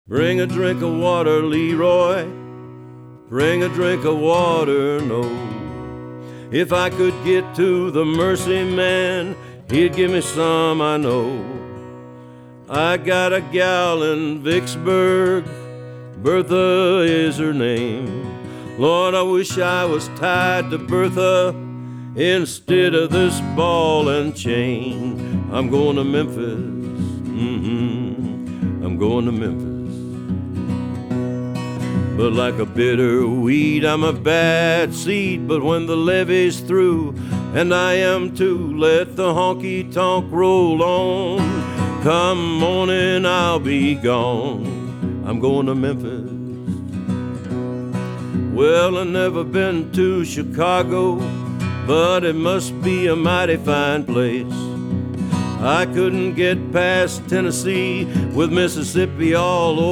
Bring a drink of water, Leroy. Bring a drink of water, no. If I could get to the Mercy Man, he'd give me some, I know. I got a gal in Vicksburg, Bertha is her name. Lord, I wish I was tied to Bertha instead of this ball and chain. I'm going to Memphis, I'm going to Memphis. But like a bitter weed, I'm a bad seed. But when the levee's through, and I am too, let the honky-tonk roll on. Come morning, I'll be gone. I'm going to Memphis. Well, I've never been to Chicago, but it must be a mighty fine place. I couldn't get past Tennessee with Mississippi all over.